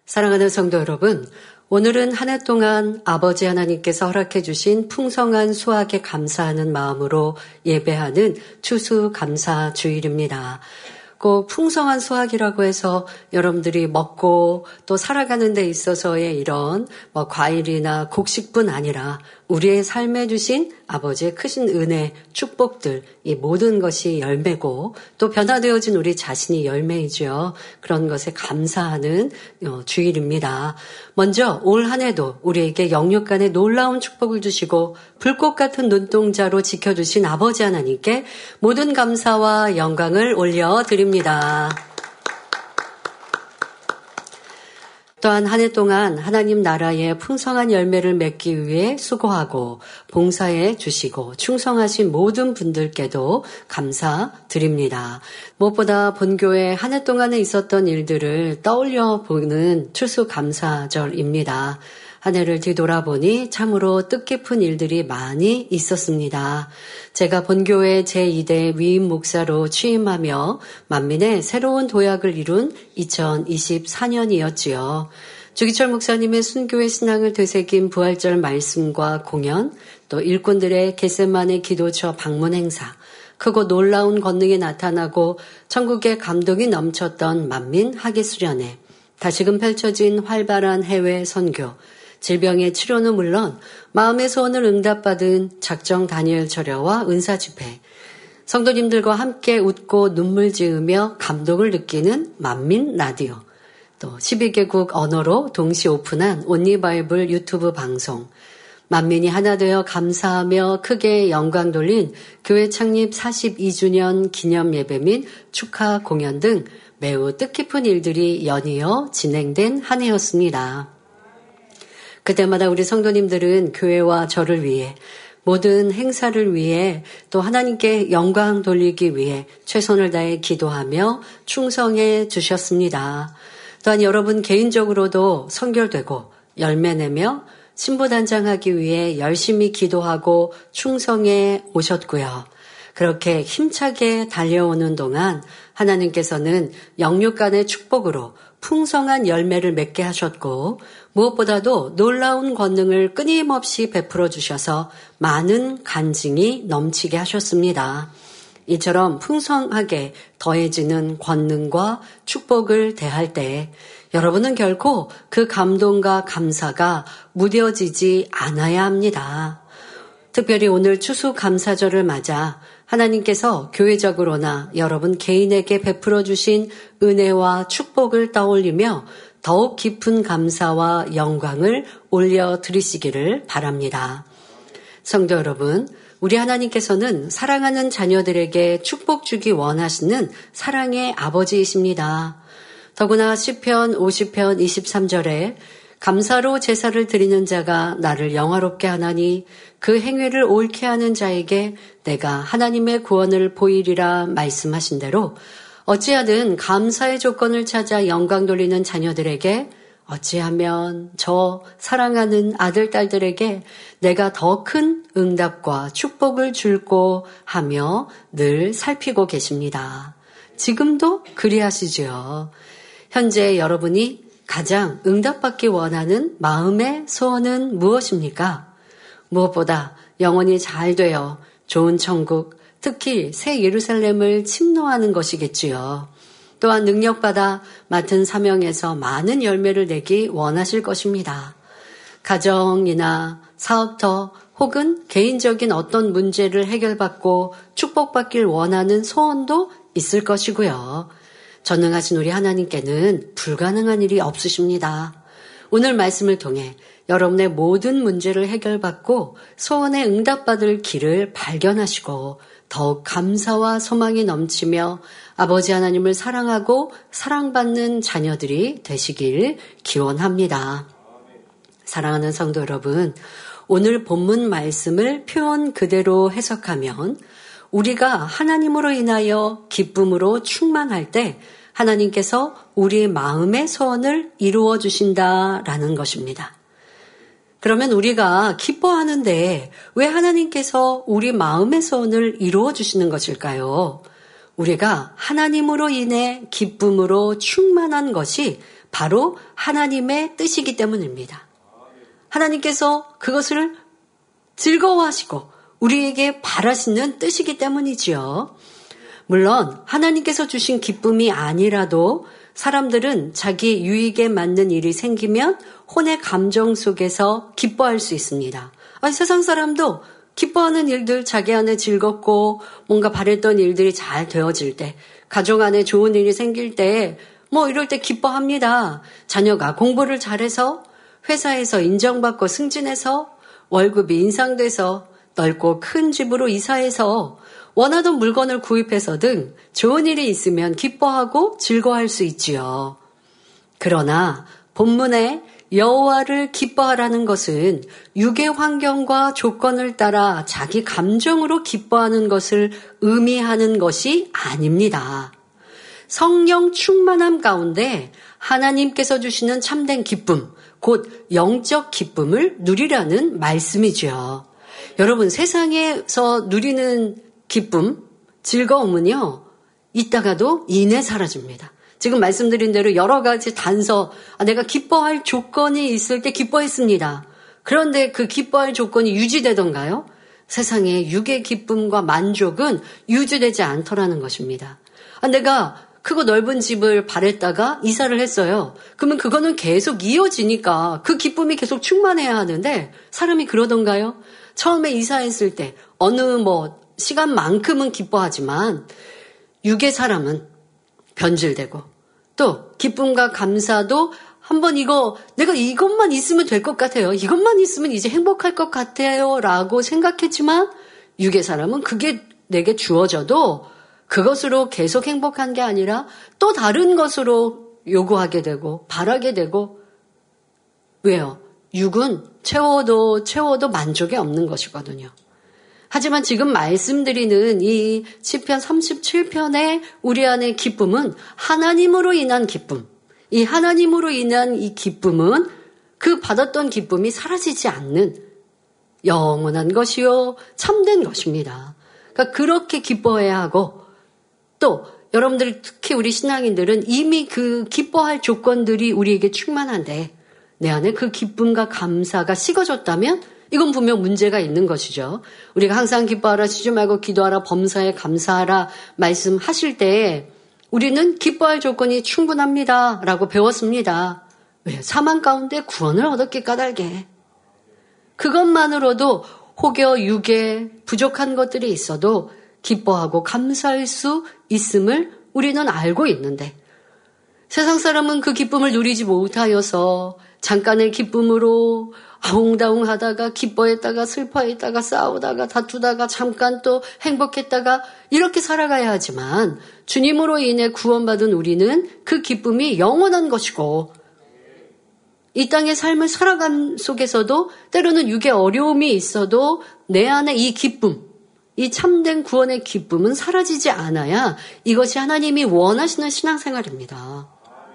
사랑하는 성도 여러분, 오늘은 한 해 동안 아버지 하나님께서 허락해 주신 풍성한 수확에 감사하는 마음으로 예배하는 추수감사 주일입니다. 꼭 풍성한 수확이라고 해서 여러분들이 먹고 또 살아가는 데 있어서의 이런 과일이나 곡식뿐 아니라 우리의 삶에 주신 아버지의 크신 은혜, 축복들, 이 모든 것이 열매고 또 변화되어진 우리 자신이 열매이죠. 그런 것에 감사하는 주일입니다. 먼저 올 한 해도 우리에게 영육간의 놀라운 축복을 주시고 불꽃 같은 눈동자로 지켜주신 아버지 하나님께 모든 감사와 영광을 올려드립니다. 또한 한 해 동안 하나님 나라의 풍성한 열매를 맺기 위해 수고하고 봉사해 주시고 충성하신 모든 분들께도 감사드립니다. 무엇보다 본교회 한 해 동안에 있었던 일들을 떠올려 보는 추수감사절입니다. 한 해를 뒤돌아보니 참으로 뜻깊은 일들이 많이 있었습니다. 제가 본교회 제2대 위임 목사로 취임하며 만민의 새로운 도약을 이룬 2024년이었지요. 주기철 목사님의 순교의 신앙을 되새긴 부활절 말씀과 공연, 또 일꾼들의 겟세마네 기도처 방문 행사, 크고 놀라운 권능이 나타나고 천국의 감동이 넘쳤던 만민 학예수련회, 다시금 펼쳐진 활발한 해외 선교, 질병의 치료는 물론 마음의 소원을 응답받은 작정 다니엘 철야와 은사 집회, 성도님들과 함께 웃고 눈물 지으며 감동을 느끼는 만민 라디오, 또 12개국 언어로 동시 오픈한 온리 바이블 유튜브 방송, 만민이 하나 되어 감사하며 크게 영광 돌린 교회 창립 42주년 기념 예배 및 축하 공연 등 매우 뜻깊은 일들이 연이어 진행된 한 해였습니다. 그때마다 우리 성도님들은 교회와 저를 위해 모든 행사를 위해 또 하나님께 영광 돌리기 위해 최선을 다해 기도하며 충성해 주셨습니다. 또한 여러분 개인적으로도 선결되고 열매내며 신부단장하기 위해 열심히 기도하고 충성해 오셨고요. 그렇게 힘차게 달려오는 동안 하나님께서는 영육간의 축복으로 풍성한 열매를 맺게 하셨고 무엇보다도 놀라운 권능을 끊임없이 베풀어 주셔서 많은 간증이 넘치게 하셨습니다. 이처럼 풍성하게 더해지는 권능과 축복을 대할 때 여러분은 결코 그 감동과 감사가 무뎌지지 않아야 합니다. 특별히 오늘 추수감사절을 맞아 하나님께서 교회적으로나 여러분 개인에게 베풀어 주신 은혜와 축복을 떠올리며 더욱 깊은 감사와 영광을 올려드리시기를 바랍니다. 성도 여러분, 우리 하나님께서는 사랑하는 자녀들에게 축복 주기 원하시는 사랑의 아버지이십니다. 더구나 시편 50편 23절에 감사로 제사를 드리는 자가 나를 영화롭게 하나니 그 행위를 옳게 하는 자에게 내가 하나님의 구원을 보이리라 말씀하신 대로 어찌하든 감사의 조건을 찾아 영광 돌리는 자녀들에게 어찌하면 저 사랑하는 아들, 딸들에게 내가 더 큰 응답과 축복을 줄고 하며 늘 살피고 계십니다. 지금도 그리하시지요. 현재 여러분이 가장 응답받기 원하는 마음의 소원은 무엇입니까? 무엇보다 영원히 잘 되어 좋은 천국, 특히 새 예루살렘을 침노하는 것이겠지요. 또한 능력받아 맡은 사명에서 많은 열매를 내기 원하실 것입니다. 가정이나 사업터 혹은 개인적인 어떤 문제를 해결받고 축복받길 원하는 소원도 있을 것이고요. 전능하신 우리 하나님께는 불가능한 일이 없으십니다. 오늘 말씀을 통해 여러분의 모든 문제를 해결받고 소원에 응답받을 길을 발견하시고 더욱 감사와 소망이 넘치며 아버지 하나님을 사랑하고 사랑받는 자녀들이 되시길 기원합니다. 사랑하는 성도 여러분, 오늘 본문 말씀을 표현 그대로 해석하면 우리가 하나님으로 인하여 기쁨으로 충만할 때 하나님께서 우리 마음의 소원을 이루어 주신다라는 것입니다. 그러면 우리가 기뻐하는데 왜 하나님께서 우리 마음의 소원을 이루어 주시는 것일까요? 우리가 하나님으로 인해 기쁨으로 충만한 것이 바로 하나님의 뜻이기 때문입니다. 하나님께서 그것을 즐거워하시고 우리에게 바라시는 뜻이기 때문이지요. 물론 하나님께서 주신 기쁨이 아니라도 사람들은 자기 유익에 맞는 일이 생기면 혼의 감정 속에서 기뻐할 수 있습니다. 세상 사람도 기뻐하는 일들, 자기 안에 즐겁고 뭔가 바랬던 일들이 잘 되어질 때, 가정 안에 좋은 일이 생길 때 이럴 때 기뻐합니다. 자녀가 공부를 잘해서 회사에서 인정받고 승진해서 월급이 인상돼서 넓고 큰 집으로 이사해서 원하던 물건을 구입해서 등 좋은 일이 있으면 기뻐하고 즐거워할 수 있지요. 그러나 본문에 여호와를 기뻐하라는 것은 육의 환경과 조건을 따라 자기 감정으로 기뻐하는 것을 의미하는 것이 아닙니다. 성령 충만함 가운데 하나님께서 주시는 참된 기쁨, 곧 영적 기쁨을 누리라는 말씀이죠. 여러분, 세상에서 누리는 기쁨, 즐거움은요, 있다가도 이내 사라집니다. 지금 말씀드린 대로 여러 가지 단서, 내가 기뻐할 조건이 있을 때 기뻐했습니다. 그런데 그 기뻐할 조건이 유지되던가요? 세상의 육의 기쁨과 만족은 유지되지 않더라는 것입니다. 내가 크고 넓은 집을 바랬다가 이사를 했어요. 그러면 그거는 계속 이어지니까 그 기쁨이 계속 충만해야 하는데 사람이 그러던가요? 처음에 이사했을 때 어느 시간만큼은 기뻐하지만 육의 사람은 변질되고 또 기쁨과 감사도 한번 내가 이것만 있으면 될 것 같아요. 이것만 있으면 이제 행복할 것 같아요. 라고 생각했지만 육의 사람은 그게 내게 주어져도 그것으로 계속 행복한 게 아니라 또 다른 것으로 요구하게 되고 바라게 되고 왜요? 육은 채워도 만족이 없는 것이거든요. 하지만 지금 말씀드리는 이 시편 37편의 우리 안의 기쁨은 하나님으로 인한 기쁨. 이 하나님으로 인한 이 기쁨은 그 받았던 기쁨이 사라지지 않는 영원한 것이요 참된 것입니다. 그러니까 그렇게 기뻐해야 하고 또 여러분들 특히 우리 신앙인들은 이미 그 기뻐할 조건들이 우리에게 충만한데 내 안에 그 기쁨과 감사가 식어졌다면 이건 분명 문제가 있는 것이죠. 우리가 항상 기뻐하라, 쉬지 말고 기도하라, 범사에 감사하라 말씀하실 때 우리는 기뻐할 조건이 충분합니다 라고 배웠습니다. 왜? 사망 가운데 구원을 얻었기 까닭에. 그것만으로도 혹여 육에 부족한 것들이 있어도 기뻐하고 감사할 수 있음을 우리는 알고 있는데 세상 사람은 그 기쁨을 누리지 못하여서 잠깐의 기쁨으로 아웅다웅하다가 기뻐했다가 슬퍼했다가 싸우다가 다투다가 잠깐 또 행복했다가 이렇게 살아가야 하지만 주님으로 인해 구원받은 우리는 그 기쁨이 영원한 것이고 이 땅의 삶을 살아감 속에서도 때로는 육의 어려움이 있어도 내 안에 이 기쁨, 이 참된 구원의 기쁨은 사라지지 않아야 이것이 하나님이 원하시는 신앙생활입니다.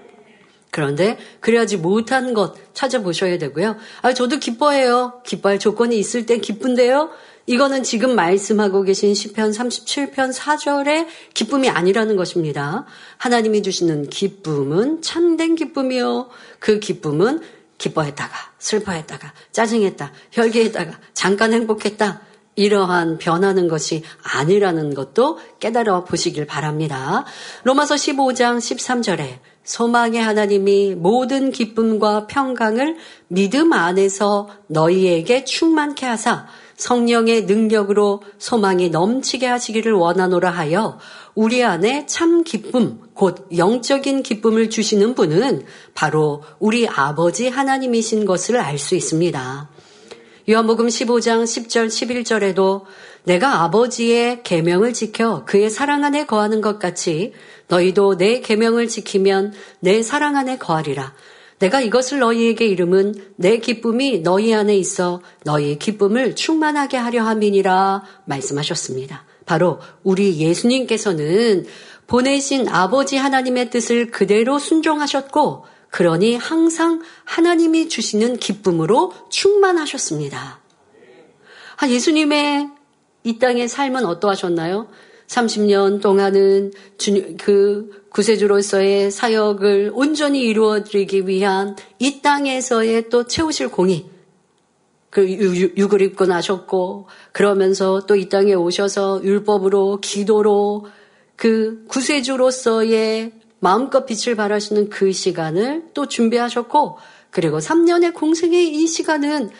그런데 그래야지 못한 것 찾아보셔야 되고요. 저도 기뻐해요. 기뻐할 조건이 있을 땐 기쁜데요. 이거는 지금 말씀하고 계신 시편 37편 4절의 기쁨이 아니라는 것입니다. 하나님이 주시는 기쁨은 참된 기쁨이요. 그 기쁨은 기뻐했다가 슬퍼했다가 짜증했다 혈기했다가 잠깐 행복했다 이러한 변하는 것이 아니라는 것도 깨달아 보시길 바랍니다. 로마서 15장 13절에 소망의 하나님이 모든 기쁨과 평강을 믿음 안에서 너희에게 충만케 하사 성령의 능력으로 소망이 넘치게 하시기를 원하노라 하여 우리 안에 참 기쁨, 곧 영적인 기쁨을 주시는 분은 바로 우리 아버지 하나님이신 것을 알 수 있습니다. 요한복음 15장 10절 11절에도 내가 아버지의 계명을 지켜 그의 사랑 안에 거하는 것 같이 너희도 내 계명을 지키면 내 사랑 안에 거하리라. 내가 이것을 너희에게 이름은 내 기쁨이 너희 안에 있어 너희의 기쁨을 충만하게 하려 함이니라 말씀하셨습니다. 바로 우리 예수님께서는 보내신 아버지 하나님의 뜻을 그대로 순종하셨고 그러니 항상 하나님이 주시는 기쁨으로 충만하셨습니다. 예수님의 이 땅의 삶은 어떠하셨나요? 30년 동안은 그 구세주로서의 사역을 온전히 이루어드리기 위한 이 땅에서의 또 채우실 공의, 그 육을 입고 나셨고 그러면서 또 이 땅에 오셔서 율법으로 기도로 그 구세주로서의 마음껏 빛을 발하시는 그 시간을 또 준비하셨고 그리고 3년의 공생의 이 시간은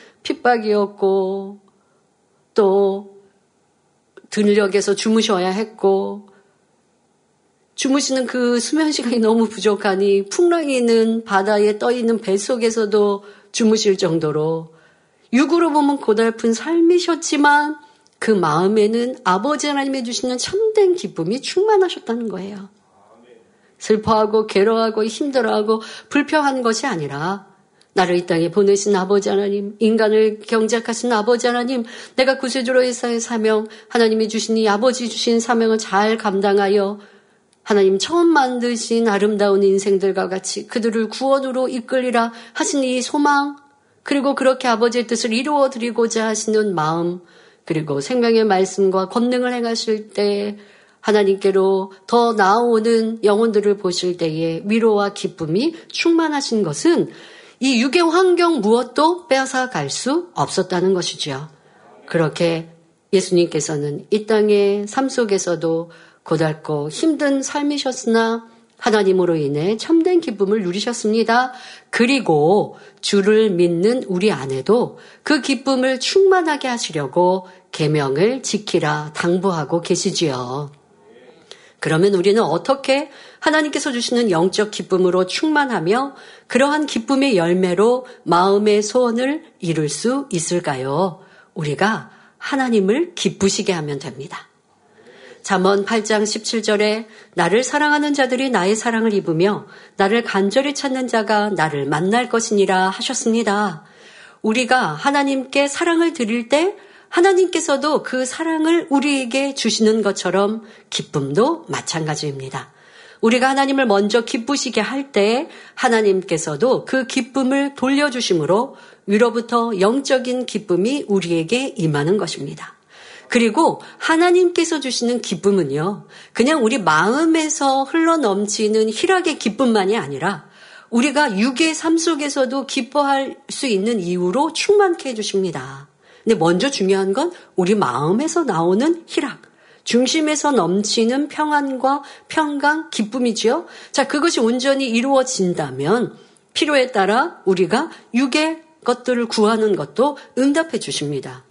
핍박이었고 또 들녘에서 주무셔야 했고 주무시는 그 수면 시간이 너무 부족하니 풍랑이 있는 바다에 떠 있는 배 속에서도 주무실 정도로 육으로 보면 고달픈 삶이셨지만 그 마음에는 아버지 하나님이 주시는 참된 기쁨이 충만하셨다는 거예요. 슬퍼하고 괴로워하고 힘들어하고 불평한 것이 아니라 나를 이 땅에 보내신 아버지 하나님, 인간을 경작하신 아버지 하나님, 내가 구세주로서의 사명, 하나님이 주신 이 아버지 주신 사명을 잘 감당하여 하나님 처음 만드신 아름다운 인생들과 같이 그들을 구원으로 이끌리라 하신 이 소망, 그리고 그렇게 아버지의 뜻을 이루어드리고자 하시는 마음, 그리고 생명의 말씀과 권능을 행하실 때 하나님께로 더 나아오는 영혼들을 보실 때에 위로와 기쁨이 충만하신 것은 이 육의 환경 무엇도 빼앗아 갈 수 없었다는 것이죠. 그렇게 예수님께서는 이 땅의 삶 속에서도 고달고 힘든 삶이셨으나 하나님으로 인해 참된 기쁨을 누리셨습니다. 그리고 주를 믿는 우리 안에도 그 기쁨을 충만하게 하시려고 계명을 지키라 당부하고 계시지요. 그러면 우리는 어떻게 하나님께서 주시는 영적 기쁨으로 충만하며 그러한 기쁨의 열매로 마음의 소원을 이룰 수 있을까요? 우리가 하나님을 기쁘시게 하면 됩니다. 잠언 8장 17절에 나를 사랑하는 자들이 나의 사랑을 입으며 나를 간절히 찾는 자가 나를 만날 것이니라 하셨습니다. 우리가 하나님께 사랑을 드릴 때 하나님께서도 그 사랑을 우리에게 주시는 것처럼 기쁨도 마찬가지입니다. 우리가 하나님을 먼저 기쁘시게 할 때 하나님께서도 그 기쁨을 돌려주심으로 위로부터 영적인 기쁨이 우리에게 임하는 것입니다. 그리고 하나님께서 주시는 기쁨은요, 그냥 우리 마음에서 흘러넘치는 희락의 기쁨만이 아니라 우리가 육의 삶 속에서도 기뻐할 수 있는 이유로 충만케 해주십니다. 근데 먼저 중요한 건 우리 마음에서 나오는 희락, 중심에서 넘치는 평안과 평강, 기쁨이지요. 자, 그것이 온전히 이루어진다면 필요에 따라 우리가 육의 것들을 구하는 것도 응답해 주십니다.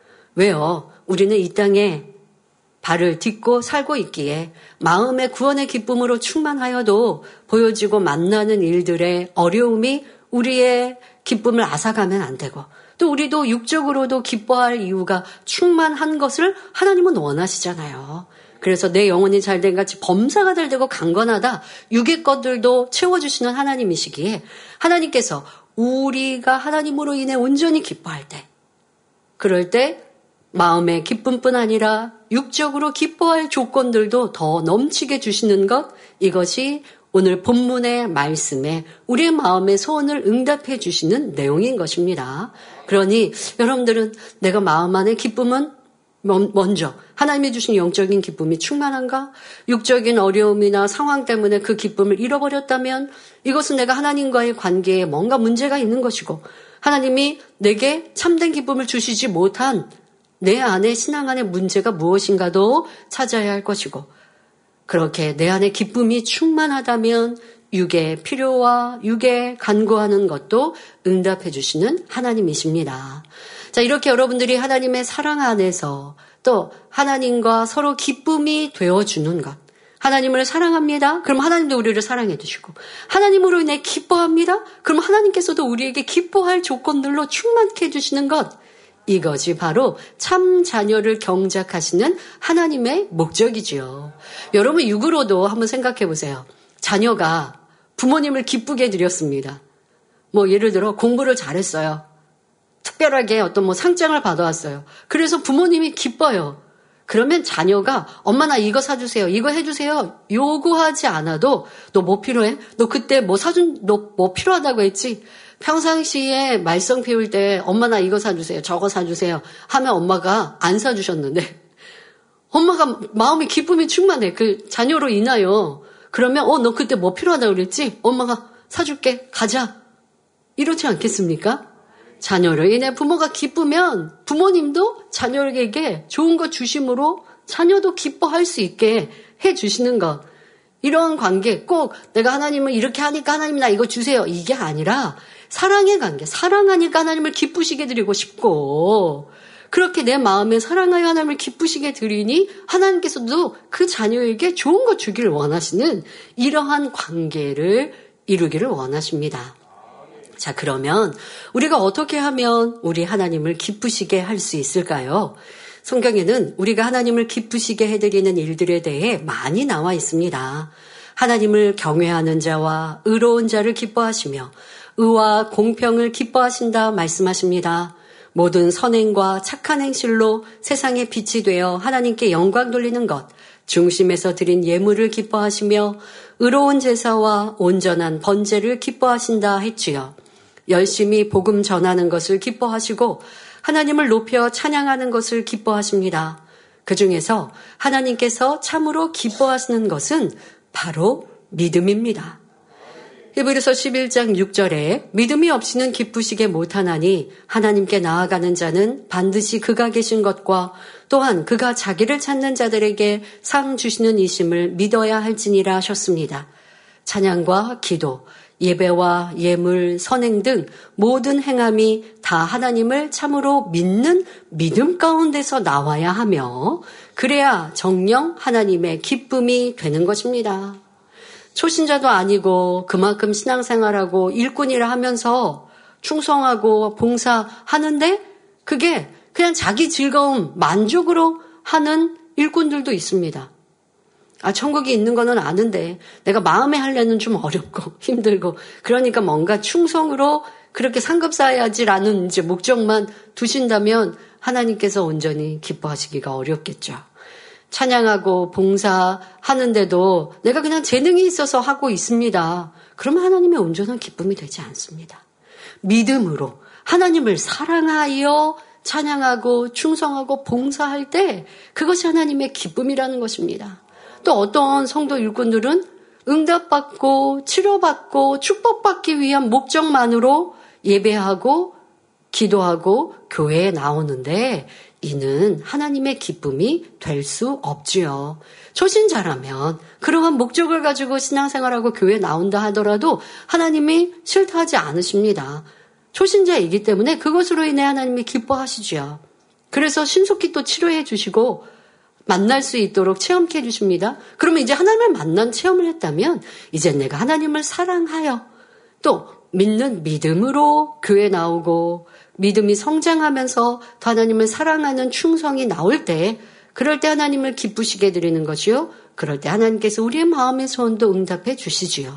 왜요? 우리는 이 땅에 발을 딛고 살고 있기에 마음의 구원의 기쁨으로 충만하여도 보여지고 만나는 일들의 어려움이 우리의 기쁨을 앗아가면 안 되고 또 우리도 육적으로도 기뻐할 이유가 충만한 것을 하나님은 원하시잖아요. 그래서 내 영혼이 잘된 같이 범사가 잘되고 강건하다. 육의 것들도 채워주시는 하나님이시기에 하나님께서 우리가 하나님으로 인해 온전히 기뻐할 때 그럴 때 마음의 기쁨뿐 아니라 육적으로 기뻐할 조건들도 더 넘치게 주시는 것, 이것이 오늘 본문의 말씀에 우리의 마음의 소원을 응답해 주시는 내용인 것입니다. 그러니 여러분들은 내가 마음 안의 기쁨은 먼저 하나님이 주신 영적인 기쁨이 충만한가? 육적인 어려움이나 상황 때문에 그 기쁨을 잃어버렸다면 이것은 내가 하나님과의 관계에 뭔가 문제가 있는 것이고 하나님이 내게 참된 기쁨을 주시지 못한 내 안에 신앙 안에 문제가 무엇인가도 찾아야 할 것이고 그렇게 내 안에 기쁨이 충만하다면 육의 필요와 육의 간구하는 것도 응답해 주시는 하나님이십니다. 자, 이렇게 여러분들이 하나님의 사랑 안에서 또 하나님과 서로 기쁨이 되어주는 것. 하나님을 사랑합니다. 그럼 하나님도 우리를 사랑해 주시고 하나님으로 인해 기뻐합니다. 그럼 하나님께서도 우리에게 기뻐할 조건들로 충만케 해주시는 것. 이것이 바로 참 자녀를 경작하시는 하나님의 목적이지요. 여러분 육으로도 한번 생각해 보세요. 자녀가 부모님을 기쁘게 드렸습니다. 예를 들어 공부를 잘했어요. 특별하게 어떤 상장을 받아왔어요. 그래서 부모님이 기뻐요. 그러면 자녀가 엄마 나 이거 사주세요. 이거 해주세요. 요구하지 않아도 너 뭐 필요해? 너 그때 너 뭐 필요하다고 했지? 평상시에 말썽 피울 때 엄마 나 이거 사주세요. 저거 사주세요. 하면 엄마가 안 사주셨는데 엄마가 마음이 기쁨이 충만해. 그 자녀로 인하여. 그러면 너 그때 뭐 필요하다고 그랬지? 엄마가 사줄게. 가자. 이렇지 않겠습니까? 자녀로 인해 부모가 기쁘면 부모님도 자녀에게 좋은 것 주심으로 자녀도 기뻐할 수 있게 해주시는 것. 이런 관계 꼭 내가 하나님을 이렇게 하니까 하나님 나 이거 주세요. 이게 아니라 사랑의 관계. 사랑하니까 하나님을 기쁘시게 드리고 싶고 그렇게 내 마음에 사랑하여 하나님을 기쁘시게 드리니 하나님께서도 그 자녀에게 좋은 것 주기를 원하시는 이러한 관계를 이루기를 원하십니다. 자, 그러면 우리가 어떻게 하면 우리 하나님을 기쁘시게 할 수 있을까요? 성경에는 우리가 하나님을 기쁘시게 해드리는 일들에 대해 많이 나와 있습니다. 하나님을 경외하는 자와 의로운 자를 기뻐하시며 의와 공평을 기뻐하신다 말씀하십니다. 모든 선행과 착한 행실로 세상의 빛이 되어 하나님께 영광 돌리는 것, 중심에서 드린 예물을 기뻐하시며 의로운 제사와 온전한 번제를 기뻐하신다 했지요. 열심히 복음 전하는 것을 기뻐하시고 하나님을 높여 찬양하는 것을 기뻐하십니다. 그 중에서 하나님께서 참으로 기뻐하시는 것은 바로 믿음입니다. 히브리서 11장 6절에 믿음이 없이는 기쁘시게 못하나니 하나님께 나아가는 자는 반드시 그가 계신 것과 또한 그가 자기를 찾는 자들에게 상 주시는 이심을 믿어야 할지니라 하셨습니다. 찬양과 기도, 예배와 예물, 선행 등 모든 행함이 다 하나님을 참으로 믿는 믿음 가운데서 나와야 하며 그래야 정녕 하나님의 기쁨이 되는 것입니다. 초신자도 아니고 그만큼 신앙생활하고 일꾼이라 하면서 충성하고 봉사하는데 그게 그냥 자기 즐거움, 만족으로 하는 일꾼들도 있습니다. 천국이 있는 거는 아는데 내가 마음에 하려는 좀 어렵고 힘들고 그러니까 뭔가 충성으로 그렇게 상급 쌓아야지라는 이제 목적만 두신다면 하나님께서 온전히 기뻐하시기가 어렵겠죠. 찬양하고 봉사하는데도 내가 그냥 재능이 있어서 하고 있습니다. 그러면 하나님의 온전한 기쁨이 되지 않습니다. 믿음으로 하나님을 사랑하여 찬양하고 충성하고 봉사할 때 그것이 하나님의 기쁨이라는 것입니다. 또 어떤 성도 일꾼들은 응답받고 치료받고 축복받기 위한 목적만으로 예배하고 기도하고 교회에 나오는데 이는 하나님의 기쁨이 될 수 없지요. 초신자라면 그러한 목적을 가지고 신앙생활하고 교회에 나온다 하더라도 하나님이 싫다 하지 않으십니다. 초신자이기 때문에 그것으로 인해 하나님이 기뻐하시지요. 그래서 신속히 또 치료해 주시고 만날 수 있도록 체험케 해주십니다. 그러면 이제 하나님을 만난 체험을 했다면 이제 내가 하나님을 사랑하여 또 믿는 믿음으로 교회 나오고 믿음이 성장하면서 더 하나님을 사랑하는 충성이 나올 때 그럴 때 하나님을 기쁘시게 드리는 것이요. 그럴 때 하나님께서 우리의 마음의 소원도 응답해 주시지요.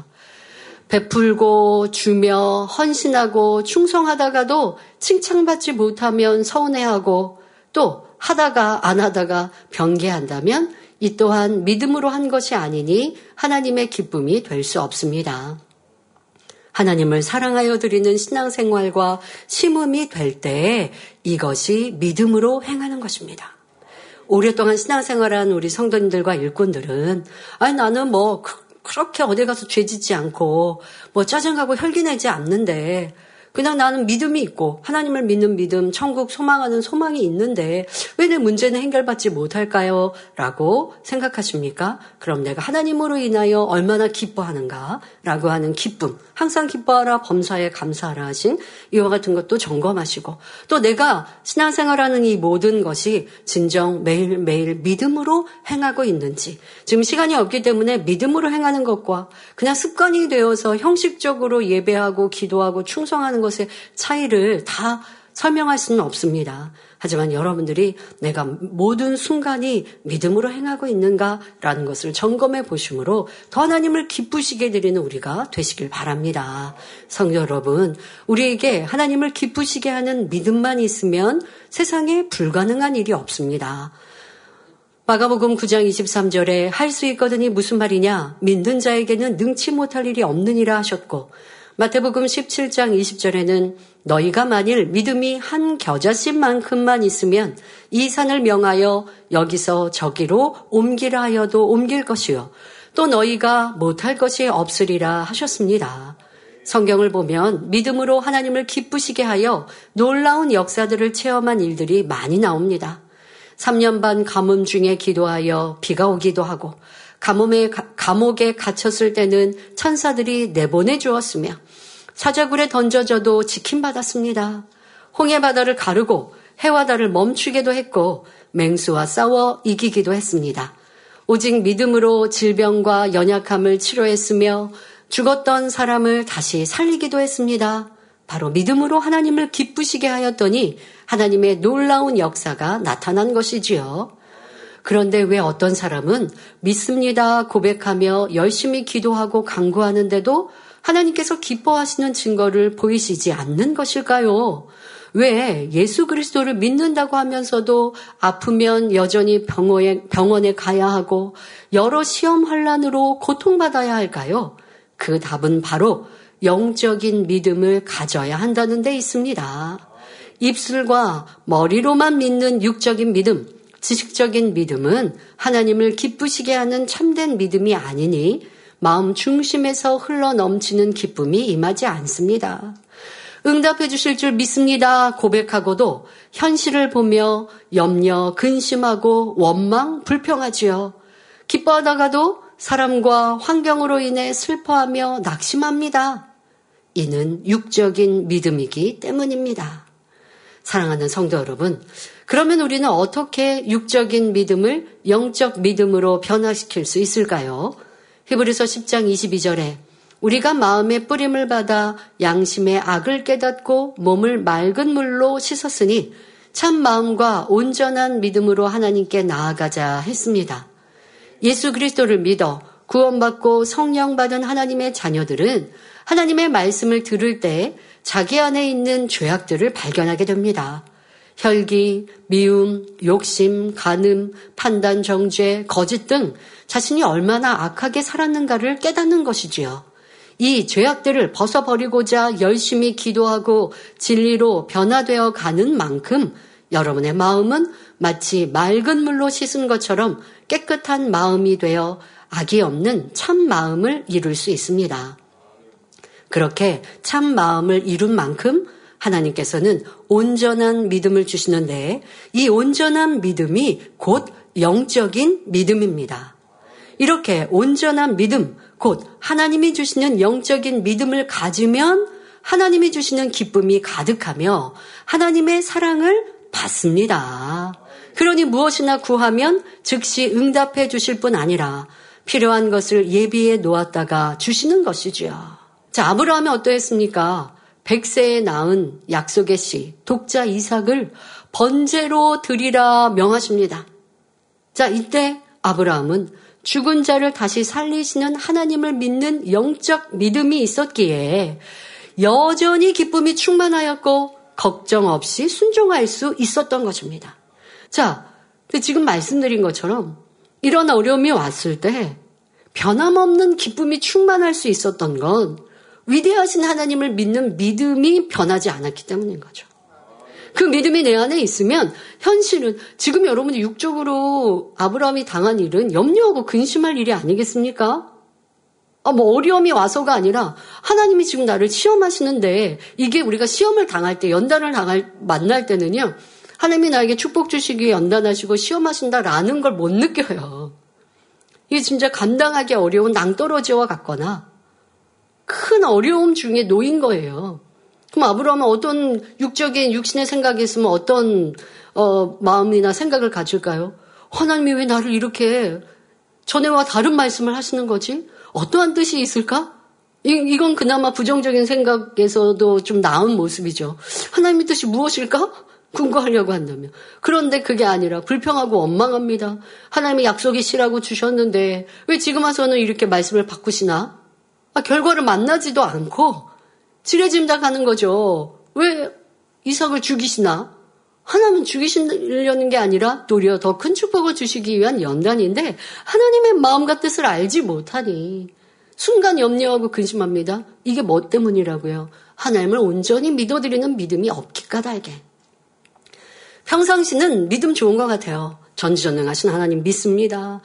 베풀고 주며 헌신하고 충성하다가도 칭찬받지 못하면 서운해하고 또 하다가 안 하다가 변개한다면 이 또한 믿음으로 한 것이 아니니 하나님의 기쁨이 될 수 없습니다. 하나님을 사랑하여 드리는 신앙생활과 심음이 될 때 이것이 믿음으로 행하는 것입니다. 오랫동안 신앙생활한 우리 성도님들과 일꾼들은 나는 그렇게 어디 가서 죄짓지 않고 짜증하고 혈기내지 않는데 그냥 나는 믿음이 있고 하나님을 믿는 믿음, 천국 소망하는 소망이 있는데 왜 내 문제는 해결받지 못할까요? 라고 생각하십니까? 그럼 내가 하나님으로 인하여 얼마나 기뻐하는가? 라고 하는 기쁨, 항상 기뻐하라, 범사에 감사하라 하신 이와 같은 것도 점검하시고 또 내가 신앙생활하는 이 모든 것이 진정 매일매일 믿음으로 행하고 있는지 지금 시간이 없기 때문에 믿음으로 행하는 것과 그냥 습관이 되어서 형식적으로 예배하고 기도하고 충성하는 것의 차이를 다 설명할 수는 없습니다. 하지만 여러분들이 내가 모든 순간이 믿음으로 행하고 있는가라는 것을 점검해 보심으로 더 하나님을 기쁘시게 드리는 우리가 되시길 바랍니다. 성도 여러분, 우리에게 하나님을 기쁘시게 하는 믿음만 있으면 세상에 불가능한 일이 없습니다. 마가복음 9장 23절에 할 수 있거든이 무슨 말이냐? 믿는 자에게는 능치 못할 일이 없느니라 하셨고 마태복음 17장 20절에는 너희가 만일 믿음이 한 겨자씨만큼만 있으면 이 산을 명하여 여기서 저기로 옮기라 하여도 옮길 것이요 또 너희가 못할 것이 없으리라 하셨습니다. 성경을 보면 믿음으로 하나님을 기쁘시게 하여 놀라운 역사들을 체험한 일들이 많이 나옵니다. 3년 반 가뭄 중에 기도하여 비가 오기도 하고 감옥에 갇혔을 때는 천사들이 내보내 주었으며 사자굴에 던져져도 지킴받았습니다. 홍해바다를 가르고 해와다를 멈추기도 했고 맹수와 싸워 이기기도 했습니다. 오직 믿음으로 질병과 연약함을 치료했으며 죽었던 사람을 다시 살리기도 했습니다. 바로 믿음으로 하나님을 기쁘시게 하였더니 하나님의 놀라운 역사가 나타난 것이지요. 그런데 왜 어떤 사람은 믿습니다 고백하며 열심히 기도하고 간구하는데도 하나님께서 기뻐하시는 증거를 보이시지 않는 것일까요? 왜 예수 그리스도를 믿는다고 하면서도 아프면 여전히 병원에 가야 하고 여러 시험 환난으로 고통받아야 할까요? 그 답은 바로 영적인 믿음을 가져야 한다는 데 있습니다. 입술과 머리로만 믿는 육적인 믿음, 지식적인 믿음은 하나님을 기쁘시게 하는 참된 믿음이 아니니 마음 중심에서 흘러넘치는 기쁨이 임하지 않습니다. 응답해 주실 줄 믿습니다 고백하고도 현실을 보며 염려, 근심하고 원망, 불평하지요. 기뻐하다가도 사람과 환경으로 인해 슬퍼하며 낙심합니다. 이는 육적인 믿음이기 때문입니다. 사랑하는 성도 여러분, 그러면 우리는 어떻게 육적인 믿음을 영적 믿음으로 변화시킬 수 있을까요? 히브리서 10장 22절에 우리가 마음의 뿌림을 받아 양심의 악을 깨닫고 몸을 맑은 물로 씻었으니 참 마음과 온전한 믿음으로 하나님께 나아가자 했습니다. 예수 그리스도를 믿어 구원받고 성령 받은 하나님의 자녀들은 하나님의 말씀을 들을 때 자기 안에 있는 죄악들을 발견하게 됩니다. 혈기, 미움, 욕심, 간음, 판단, 정죄, 거짓 등 자신이 얼마나 악하게 살았는가를 깨닫는 것이지요. 이 죄악들을 벗어버리고자 열심히 기도하고 진리로 변화되어 가는 만큼 여러분의 마음은 마치 맑은 물로 씻은 것처럼 깨끗한 마음이 되어 악이 없는 참 마음을 이룰 수 있습니다. 그렇게 참 마음을 이룬 만큼 하나님께서는 온전한 믿음을 주시는데 이 온전한 믿음이 곧 영적인 믿음입니다. 이렇게 온전한 믿음, 곧 하나님이 주시는 영적인 믿음을 가지면 하나님이 주시는 기쁨이 가득하며 하나님의 사랑을 받습니다. 그러니 무엇이나 구하면 즉시 응답해 주실 뿐 아니라 필요한 것을 예비해 놓았다가 주시는 것이지요. 자, 아브라함이 어떠했습니까? 100세에 낳은 약속의 씨, 독자 이삭을 번제로 드리라 명하십니다. 자, 이때 아브라함은 죽은 자를 다시 살리시는 하나님을 믿는 영적 믿음이 있었기에 여전히 기쁨이 충만하였고 걱정 없이 순종할 수 있었던 것입니다. 자, 지금 말씀드린 것처럼 이런 어려움이 왔을 때 변함없는 기쁨이 충만할 수 있었던 건 위대하신 하나님을 믿는 믿음이 변하지 않았기 때문인 거죠. 그 믿음이 내 안에 있으면 현실은 지금 여러분이 육적으로 아브라함이 당한 일은 염려하고 근심할 일이 아니겠습니까? 어려움이 와서가 아니라 하나님이 지금 나를 시험하시는데 이게 우리가 시험을 당할 때 만날 때는요. 하나님이 나에게 축복 주시기 연단하시고 시험하신다라는 걸 못 느껴요. 이게 진짜 감당하기 어려운 낭떠러지와 같거나 큰 어려움 중에 놓인 거예요. 그럼 아브라함은 어떤 육적인 육신의 생각이 있으면 어떤 마음이나 생각을 가질까요? 하나님이 왜 나를 이렇게 전에와 다른 말씀을 하시는 거지? 어떠한 뜻이 있을까? 이건 그나마 부정적인 생각에서도 좀 나은 모습이죠. 하나님의 뜻이 무엇일까? 궁금하려고 한다면. 그런데 그게 아니라 불평하고 원망합니다. 하나님이 약속이시라고 주셨는데 왜 지금 와서는 이렇게 말씀을 바꾸시나? 결과를 만나지도 않고 지레짐작하는 거죠. 왜 이삭을 죽이시나? 하나님은 죽이시려는 게 아니라 도리어 더 큰 축복을 주시기 위한 연단인데 하나님의 마음과 뜻을 알지 못하니 순간 염려하고 근심합니다. 이게 뭐 때문이라고요? 하나님을 온전히 믿어드리는 믿음이 없기 까닭에. 평상시는 믿음 좋은 것 같아요. 전지전능하신 하나님 믿습니다.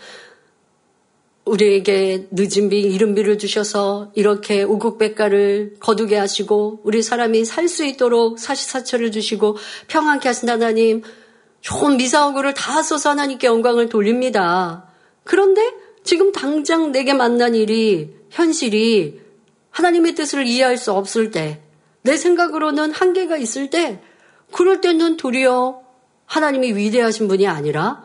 우리에게 늦은 비, 이른 비를 주셔서 이렇게 우국백가를 거두게 하시고 우리 사람이 살 수 있도록 사시사철을 주시고 평안케 하신 하나님, 좋은 미사오구를 다 써서 하나님께 영광을 돌립니다. 그런데 지금 당장 내게 만난 일이, 현실이 하나님의 뜻을 이해할 수 없을 때, 내 생각으로는 한계가 있을 때, 그럴 때는 도리어 하나님이 위대하신 분이 아니라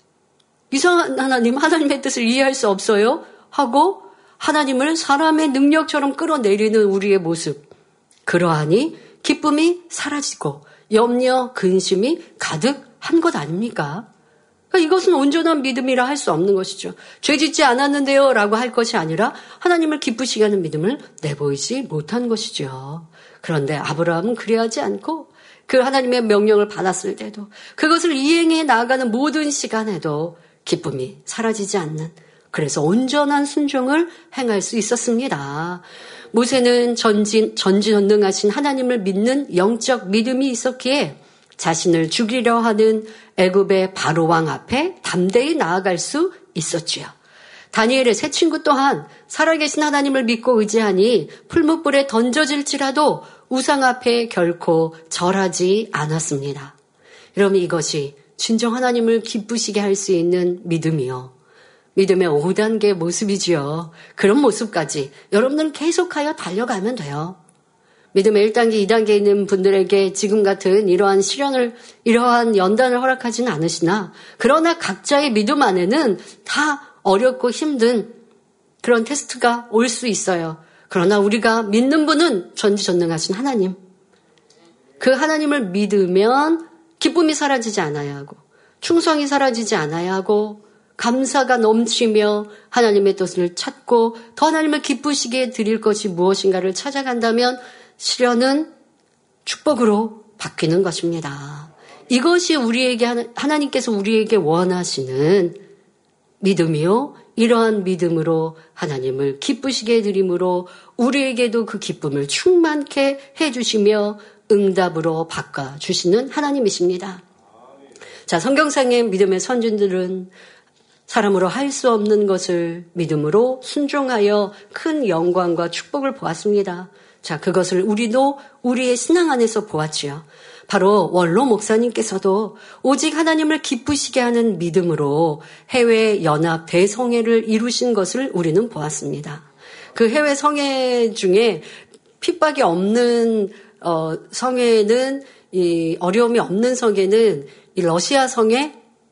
이상한 하나님, 하나님의 뜻을 이해할 수 없어요 하고 하나님을 사람의 능력처럼 끌어내리는 우리의 모습, 그러하니 기쁨이 사라지고 염려, 근심이 가득한 것 아닙니까? 그러니까 이것은 온전한 믿음이라 할 수 없는 것이죠. 죄 짓지 않았는데요 라고 할 것이 아니라 하나님을 기쁘시게 하는 믿음을 내보이지 못한 것이죠. 그런데 아브라함은 그래하지 않고 그 하나님의 명령을 받았을 때도 그것을 이행해 나아가는 모든 시간에도 기쁨이 사라지지 않는, 그래서 온전한 순종을 행할 수 있었습니다. 모세는 전지전능하신 하나님을 믿는 영적 믿음이 있었기에 자신을 죽이려 하는 애굽의 바로 왕 앞에 담대히 나아갈 수 있었지요. 다니엘의 세 친구 또한 살아계신 하나님을 믿고 의지하니 풀무불에 던져질지라도 우상 앞에 결코 절하지 않았습니다. 여러분, 이것이 진정 하나님을 기쁘시게 할 수 있는 믿음이요. 믿음의 5단계 모습이지요. 그런 모습까지 여러분들은 계속하여 달려가면 돼요. 믿음의 1단계, 2단계에 있는 분들에게 지금 같은 이러한 연단을 허락하지는 않으시나, 그러나 각자의 믿음 안에는 다 어렵고 힘든 그런 테스트가 올 수 있어요. 그러나 우리가 믿는 분은 전지전능하신 하나님. 그 하나님을 믿으면 기쁨이 사라지지 않아야 하고, 충성이 사라지지 않아야 하고, 감사가 넘치며 하나님의 뜻을 찾고 더 하나님을 기쁘시게 드릴 것이 무엇인가를 찾아간다면 시련은 축복으로 바뀌는 것입니다. 이것이 하나님께서 우리에게 원하시는 믿음이요. 이러한 믿음으로 하나님을 기쁘시게 드림으로 우리에게도 그 기쁨을 충만케 해주시며 응답으로 바꿔주시는 하나님이십니다. 자, 성경상의 믿음의 선진들은 사람으로 할 수 없는 것을 믿음으로 순종하여 큰 영광과 축복을 보았습니다. 자, 그것을 우리도 우리의 신앙 안에서 보았지요. 바로 원로 목사님께서도 오직 하나님을 기쁘시게 하는 믿음으로 해외 연합 대성회를 이루신 것을 우리는 보았습니다. 그 해외 성회 중에 핍박이 없는 성회는, 이 어려움이 없는 성회는 이 러시아 성회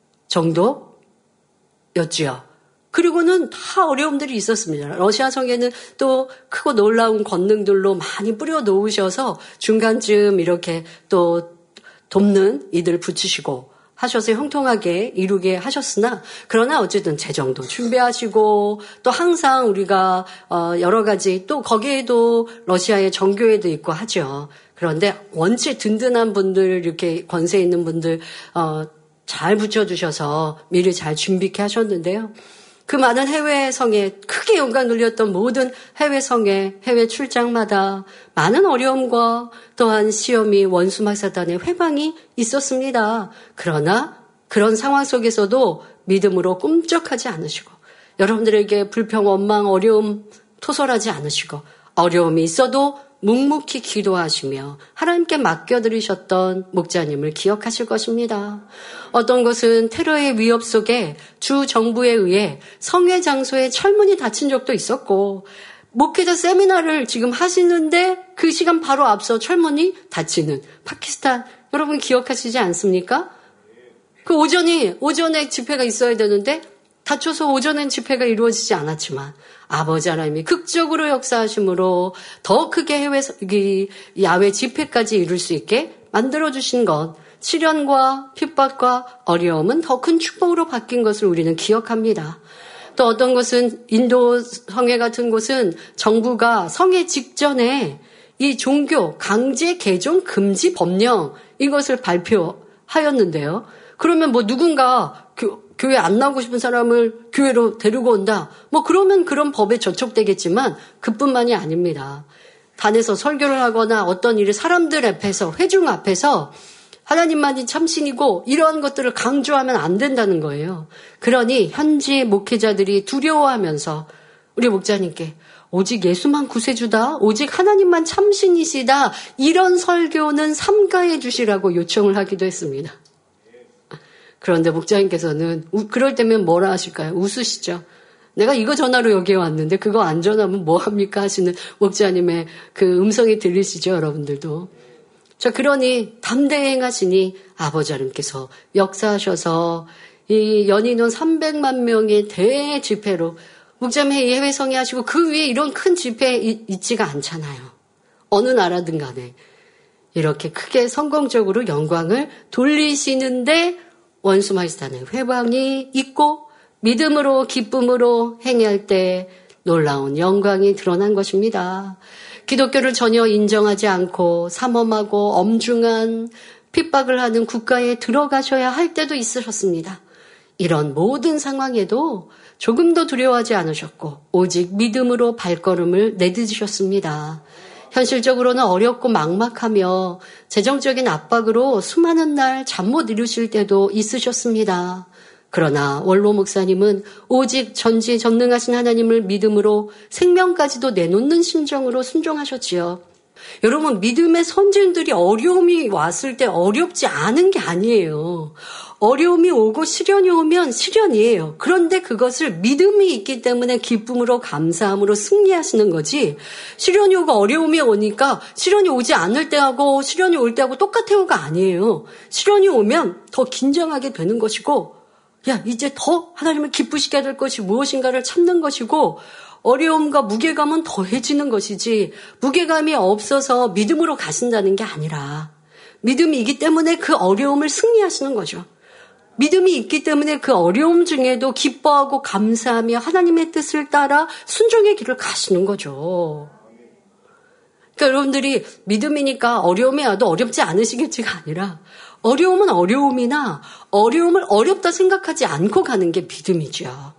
정도였지요. 그리고는 다 어려움들이 있었습니다. 러시아 성회는 또 크고 놀라운 권능들로 많이 뿌려 놓으셔서 중간쯤 이렇게 또 돕는 이들 붙이시고 하셔서 형통하게 이루게 하셨으나, 그러나 어쨌든 재정도 준비하시고 또 항상 우리가 여러 가지, 또 거기에도 러시아의 정교회도 있고 하죠. 그런데 원체 든든한 분들, 이렇게 권세 있는 분들 잘 붙여주셔서 미리 잘 준비케 하셨는데요. 그 많은 해외 성에 크게 영광 돌렸던 모든 해외 성에 해외 출장마다 많은 어려움과 또한 시험이 원수막사단의 회방이 있었습니다. 그러나 그런 상황 속에서도 믿음으로 꿈쩍하지 않으시고, 여러분들에게 불평, 원망, 어려움 토설하지 않으시고, 어려움이 있어도 묵묵히 기도하시며 하나님께 맡겨드리셨던 목자님을 기억하실 것입니다. 어떤 것은 테러의 위협 속에 주 정부에 의해 성회 장소에 철문이 닫힌 적도 있었고, 목회자 세미나를 지금 하시는데 그 시간 바로 앞서 철문이 닫히는 파키스탄, 여러분 기억하시지 않습니까? 그 오전에 집회가 있어야 되는데 닫혀서 오전엔 집회가 이루어지지 않았지만 아버지 하나님이 극적으로 역사하심으로 더 크게 야외 집회까지 이룰 수 있게 만들어주신 것, 시련과 핍박과 어려움은 더 큰 축복으로 바뀐 것을 우리는 기억합니다. 또 어떤 것은 인도 성회 같은 곳은 정부가 성회 직전에 이 종교 강제 개종 금지 법령, 이것을 발표하였는데요. 그러면 누군가 교회 안 나오고 싶은 사람을 교회로 데리고 온다. 그러면 그런 법에 저촉되겠지만 그뿐만이 아닙니다. 단에서 설교를 하거나 어떤 일을 사람들 앞에서, 회중 앞에서 하나님만이 참신이고 이러한 것들을 강조하면 안 된다는 거예요. 그러니 현지 목회자들이 두려워하면서 우리 목자님께 오직 예수만 구세주다, 오직 하나님만 참신이시다, 이런 설교는 삼가해 주시라고 요청을 하기도 했습니다. 그런데 목자님께서는 그럴 때면 뭐라 하실까요? 웃으시죠. 내가 이거 전화로 여기에 왔는데 그거 안 전하면 뭐 합니까? 하시는 목자님의 그 음성이 들리시죠, 여러분들도. 자, 그러니 담대히 행하시니 아버지 하나님께서 역사하셔서 이 연인원 300만 명의 대집회로 목자매 예배 성회하시고 그 위에 이런 큰 집회 있지가 않잖아요. 어느 나라든 간에 이렇게 크게 성공적으로 영광을 돌리시는데 원수마이스탄의 회방이 있고 믿음으로 기쁨으로 행할 때 놀라운 영광이 드러난 것입니다. 기독교를 전혀 인정하지 않고 삼엄하고 엄중한 핍박을 하는 국가에 들어가셔야 할 때도 있으셨습니다. 이런 모든 상황에도 조금도 두려워하지 않으셨고 오직 믿음으로 발걸음을 내딛으셨습니다. 현실적으로는 어렵고 막막하며 재정적인 압박으로 수많은 날 잠 못 이루실 때도 있으셨습니다. 그러나 원로 목사님은 오직 전지전능하신 하나님을 믿음으로 생명까지도 내놓는 심정으로 순종하셨지요. 여러분, 믿음의 선진들이 어려움이 왔을 때 어렵지 않은 게 아니에요. 어려움이 오고 시련이 오면 시련이에요. 그런데 그것을 믿음이 있기 때문에 기쁨으로 감사함으로 승리하시는 거지, 시련이 오고 어려움이 오니까 시련이 오지 않을 때하고 시련이 올 때하고 똑같아요가 아니에요. 시련이 오면 더 긴장하게 되는 것이고, 이제 더 하나님을 기쁘시게 될 것이 무엇인가를 찾는 것이고, 어려움과 무게감은 더해지는 것이지 무게감이 없어서 믿음으로 가신다는 게 아니라 믿음이 있기 때문에 그 어려움을 승리하시는 거죠. 믿음이 있기 때문에 그 어려움 중에도 기뻐하고 감사하며 하나님의 뜻을 따라 순종의 길을 가시는 거죠. 그러니까 여러분들이 믿음이니까 어려움이 와도 어렵지 않으시겠지가 아니라 어려움은 어려움이나 어려움을 어렵다 생각하지 않고 가는 게 믿음이죠.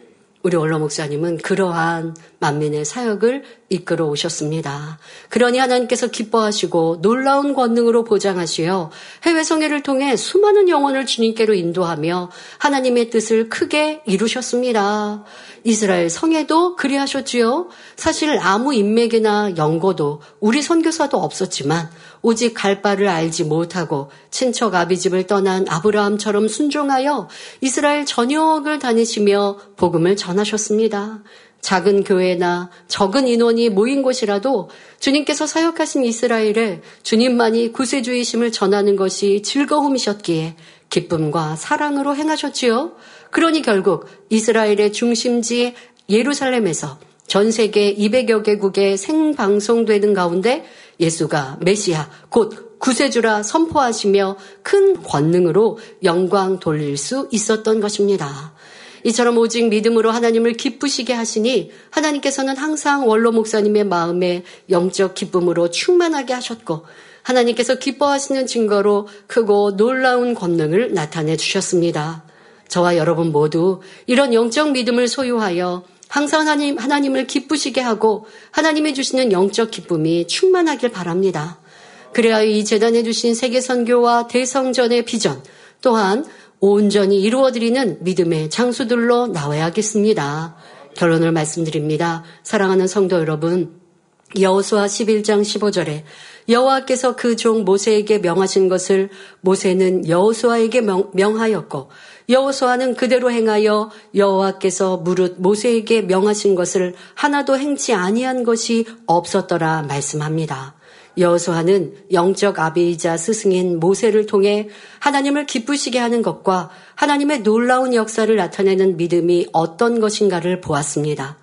우리 원로 목사님은 그러한 만민의 사역을 이끌어 오셨습니다. 그러니 하나님께서 기뻐하시고 놀라운 권능으로 보장하시어 해외 성회를 통해 수많은 영혼을 주님께로 인도하며 하나님의 뜻을 크게 이루셨습니다. 이스라엘 성회도 그리하셨지요. 사실 아무 인맥이나 연고도 우리 선교사도 없었지만 오직 갈 바를 알지 못하고 친척 아비집을 떠난 아브라함처럼 순종하여 이스라엘 전역을 다니시며 복음을 전하셨습니다. 작은 교회나 적은 인원이 모인 곳이라도 주님께서 사역하신 이스라엘에 주님만이 구세주이심을 전하는 것이 즐거움이셨기에 기쁨과 사랑으로 행하셨지요. 그러니 결국 이스라엘의 중심지 예루살렘에서 전 세계 200여 개국에 생방송되는 가운데 예수가 메시아 곧 구세주라 선포하시며 큰 권능으로 영광 돌릴 수 있었던 것입니다. 이처럼 오직 믿음으로 하나님을 기쁘시게 하시니 하나님께서는 항상 원로 목사님의 마음에 영적 기쁨으로 충만하게 하셨고 하나님께서 기뻐하시는 증거로 크고 놀라운 권능을 나타내 주셨습니다. 저와 여러분 모두 이런 영적 믿음을 소유하여 항상 하나님을 기쁘시게 하고 하나님이 주시는 영적 기쁨이 충만하길 바랍니다. 그래야 이 재단해 주신 세계선교와 대성전의 비전 또한 온전히 이루어드리는 믿음의 장수들로 나와야겠습니다. 결론을 말씀드립니다. 사랑하는 성도 여러분, 여호수아 11장 15절에 여호와께서 그 종 모세에게 명하신 것을 모세는 여호수아에게 명하였고 여호수아는 그대로 행하여 여호와께서 무릇 모세에게 명하신 것을 하나도 행치 아니한 것이 없었더라 말씀합니다. 여호수아는 영적 아비이자 스승인 모세를 통해 하나님을 기쁘시게 하는 것과 하나님의 놀라운 역사를 나타내는 믿음이 어떤 것인가를 보았습니다.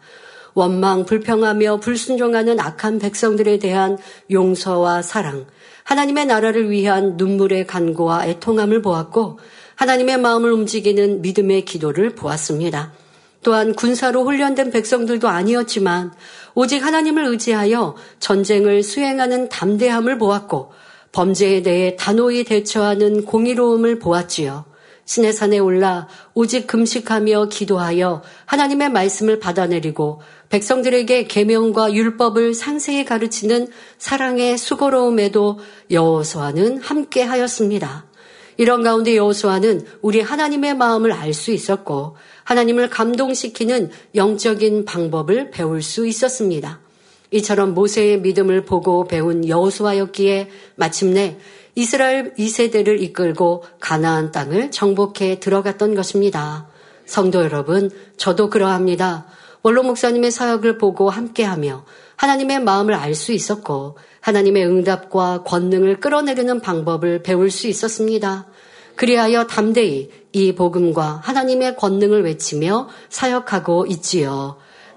원망, 불평하며 불순종하는 악한 백성들에 대한 용서와 사랑, 하나님의 나라를 위한 눈물의 간구와 애통함을 보았고 하나님의 마음을 움직이는 믿음의 기도를 보았습니다. 또한 군사로 훈련된 백성들도 아니었지만 오직 하나님을 의지하여 전쟁을 수행하는 담대함을 보았고 범죄에 대해 단호히 대처하는 공의로움을 보았지요. 시내산에 올라 오직 금식하며 기도하여 하나님의 말씀을 받아내리고 백성들에게 계명과 율법을 상세히 가르치는 사랑의 수고로움에도 여호수아는 함께하였습니다. 이런 가운데 여호수아는 우리 하나님의 마음을 알 수 있었고 하나님을 감동시키는 영적인 방법을 배울 수 있었습니다. 이처럼 모세의 믿음을 보고 배운 여호수아였기에 마침내 이스라엘 2세대를 이끌고 가나안 땅을 정복해 들어갔던 것입니다. 성도 여러분, 저도 그러합니다. 원로 목사님의 사역을 보고 함께하며 하나님의 마음을 알 수 있었고 하나님의 응답과 권능을 끌어내리는 방법을 배울 수 있었습니다. 그리하여 담대히 이 복음과 하나님의 권능을 외치며 사역하고 있지요.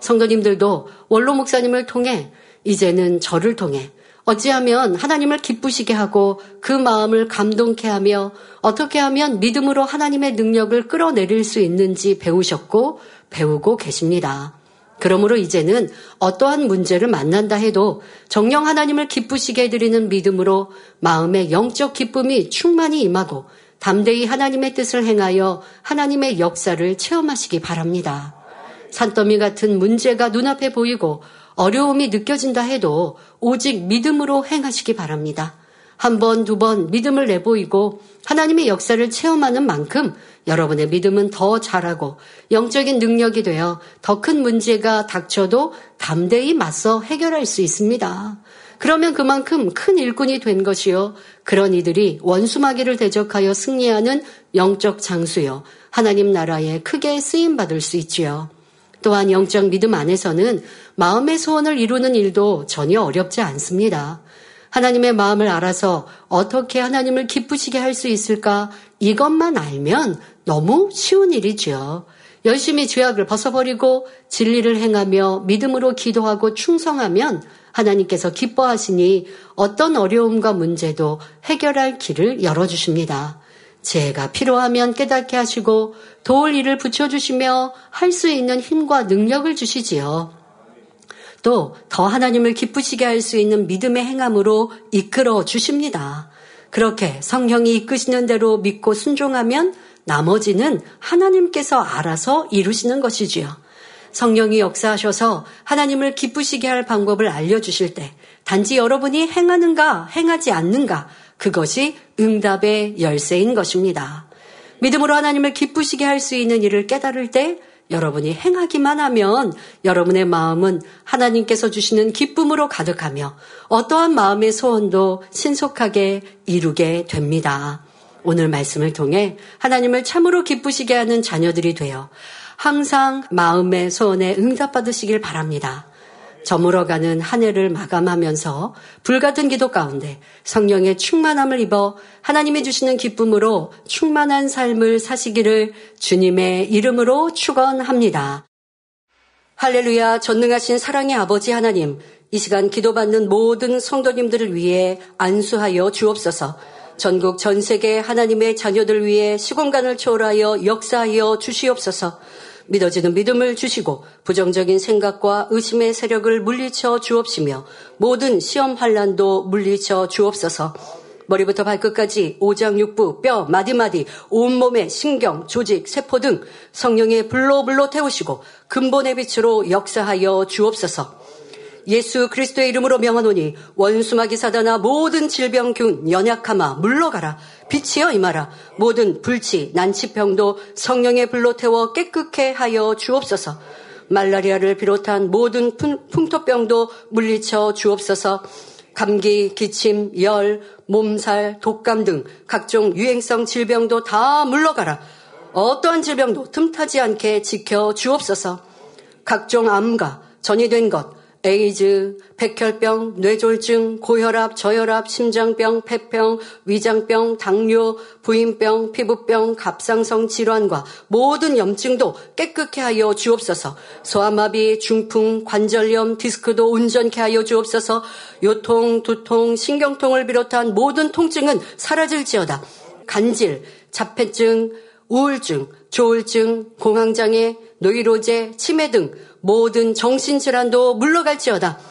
성도님들도 원로 목사님을 통해 이제는 저를 통해 어찌하면 하나님을 기쁘시게 하고 그 마음을 감동케 하며 어떻게 하면 믿음으로 하나님의 능력을 끌어내릴 수 있는지 배우셨고 배우고 계십니다. 그러므로 이제는 어떠한 문제를 만난다 해도 정녕 하나님을 기쁘시게 해드리는 믿음으로 마음의 영적 기쁨이 충만히 임하고 담대히 하나님의 뜻을 행하여 하나님의 역사를 체험하시기 바랍니다. 산더미 같은 문제가 눈앞에 보이고 어려움이 느껴진다 해도 오직 믿음으로 행하시기 바랍니다. 한 번, 두 번 믿음을 내보이고 하나님의 역사를 체험하는 만큼 여러분의 믿음은 더 자라고 영적인 능력이 되어 더 큰 문제가 닥쳐도 담대히 맞서 해결할 수 있습니다. 그러면 그만큼 큰 일꾼이 된 것이요. 그런 이들이 원수마귀를 대적하여 승리하는 영적 장수요. 하나님 나라에 크게 쓰임받을 수 있지요. 또한 영적 믿음 안에서는 마음의 소원을 이루는 일도 전혀 어렵지 않습니다. 하나님의 마음을 알아서 어떻게 하나님을 기쁘시게 할 수 있을까 이것만 알면 너무 쉬운 일이죠. 열심히 죄악을 벗어버리고 진리를 행하며 믿음으로 기도하고 충성하면 하나님께서 기뻐하시니 어떤 어려움과 문제도 해결할 길을 열어주십니다. 지혜가 필요하면 깨닫게 하시고 도울 일을 붙여주시며 할 수 있는 힘과 능력을 주시지요. 또 더 하나님을 기쁘시게 할 수 있는 믿음의 행함으로 이끌어 주십니다. 그렇게 성령이 이끄시는 대로 믿고 순종하면 나머지는 하나님께서 알아서 이루시는 것이지요. 성령이 역사하셔서 하나님을 기쁘시게 할 방법을 알려주실 때 단지 여러분이 행하는가 행하지 않는가 그것이 응답의 열쇠인 것입니다. 믿음으로 하나님을 기쁘시게 할 수 있는 일을 깨달을 때 여러분이 행하기만 하면 여러분의 마음은 하나님께서 주시는 기쁨으로 가득하며 어떠한 마음의 소원도 신속하게 이루게 됩니다. 오늘 말씀을 통해 하나님을 참으로 기쁘시게 하는 자녀들이 되어 항상 마음의 소원에 응답받으시길 바랍니다. 저물어가는 한 해를 마감하면서 불같은 기도 가운데 성령의 충만함을 입어 하나님이 주시는 기쁨으로 충만한 삶을 사시기를 주님의 이름으로 축원합니다. 할렐루야. 전능하신 사랑의 아버지 하나님, 이 시간 기도받는 모든 성도님들을 위해 안수하여 주옵소서. 전국 전 세계 하나님의 자녀들 위해 시공간을 초월하여 역사하여 주시옵소서. 믿어지는 믿음을 주시고 부정적인 생각과 의심의 세력을 물리쳐 주옵시며 모든 시험 환난도 물리쳐 주옵소서. 머리부터 발끝까지 오장육부, 뼈, 마디마디, 온몸의 신경, 조직, 세포 등 성령의 불로 태우시고 근본의 빛으로 역사하여 주옵소서. 예수 그리스도의 이름으로 명하노니 원수마귀 사단아 모든 질병균 연약함아 물러가라. 빛이여 임하라. 모든 불치 난치병도 성령의 불로 태워 깨끗게 하여 주옵소서. 말라리아를 비롯한 모든 풍토병도 물리쳐 주옵소서. 감기, 기침, 열, 몸살, 독감 등 각종 유행성 질병도 다 물러가라. 어떠한 질병도 틈타지 않게 지켜 주옵소서. 각종 암과 전이된 것, 에이즈, 백혈병, 뇌졸중, 고혈압, 저혈압, 심장병, 폐병, 위장병, 당뇨, 부인병, 피부병, 갑상선 질환과 모든 염증도 깨끗게 하여 주옵소서. 소아마비, 중풍, 관절염, 디스크도 온전케 하여 주옵소서. 요통, 두통, 신경통을 비롯한 모든 통증은 사라질지어다. 간질, 자폐증, 우울증, 조울증, 공황장애, 노이로제, 치매 등 모든 정신질환도 물러갈지어다.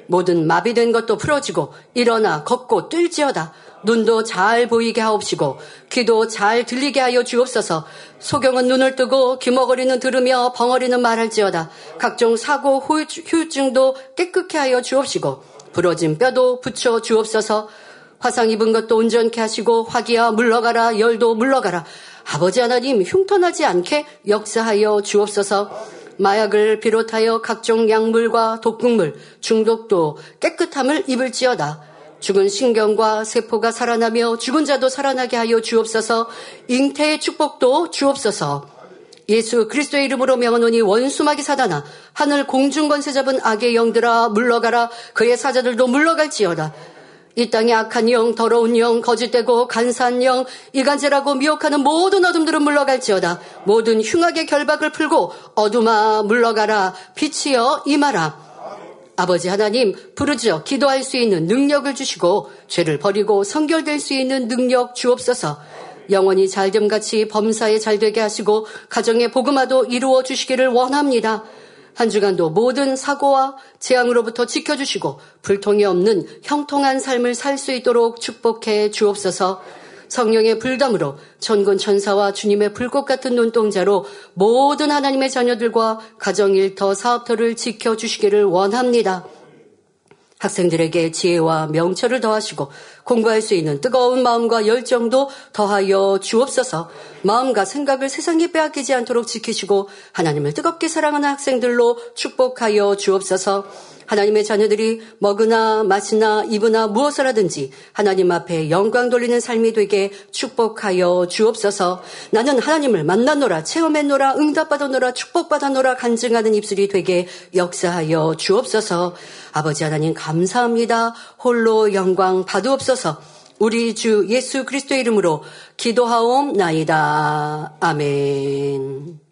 모든 마비된 것도 풀어지고 일어나 걷고 뛸지어다. 눈도 잘 보이게 하옵시고 귀도 잘 들리게 하여 주옵소서. 소경은 눈을 뜨고 귀머거리는 들으며 벙어리는 말할지어다. 각종 사고 후유증도 깨끗게 하여 주옵시고 부러진 뼈도 붙여 주옵소서. 화상 입은 것도 온전케 하시고 화기야 물러가라. 열도 물러가라. 아버지 하나님 흉터나지 않게 역사하여 주옵소서. 마약을 비롯하여 각종 약물과 독극물, 중독도 깨끗함을 입을지어다. 죽은 신경과 세포가 살아나며 죽은 자도 살아나게 하여 주옵소서. 잉태의 축복도 주옵소서. 예수 그리스도의 이름으로 명하노니 원수마귀 사단아, 하늘 공중 권세 잡은 악의 영들아 물러가라. 그의 사자들도 물러갈지어다. 이 땅에 악한 영, 더러운 영, 거짓되고 간사한 영, 이간질하고 미혹하는 모든 어둠들은 물러갈지어다. 모든 흉악의 결박을 풀고 어둠아 물러가라. 빛이여 임하라. 아버지 하나님 부르짖어 기도할 수 있는 능력을 주시고 죄를 버리고 성결될 수 있는 능력 주옵소서. 영원히 잘됨같이 범사에 잘되게 하시고 가정의 복음화도 이루어 주시기를 원합니다. 한 주간도 모든 사고와 재앙으로부터 지켜주시고 불통이 없는 형통한 삶을 살 수 있도록 축복해 주옵소서. 성령의 불담으로 천군 천사와 주님의 불꽃 같은 눈동자로 모든 하나님의 자녀들과 가정일터 사업터를 지켜주시기를 원합니다. 학생들에게 지혜와 명철을 더하시고 공부할 수 있는 뜨거운 마음과 열정도 더하여 주옵소서. 마음과 생각을 세상에 빼앗기지 않도록 지키시고 하나님을 뜨겁게 사랑하는 학생들로 축복하여 주옵소서. 하나님의 자녀들이 먹으나 마시나 입으나 무엇을 하든지 하나님 앞에 영광 돌리는 삶이 되게 축복하여 주옵소서. 나는 하나님을 만났노라, 체험했노라, 응답받았노라, 축복받았노라 간증하는 입술이 되게 역사하여 주옵소서. 아버지 하나님 감사합니다. 홀로 영광 받으옵소서. 우리 주 예수 그리스도의 이름으로 기도하옵나이다. 아멘.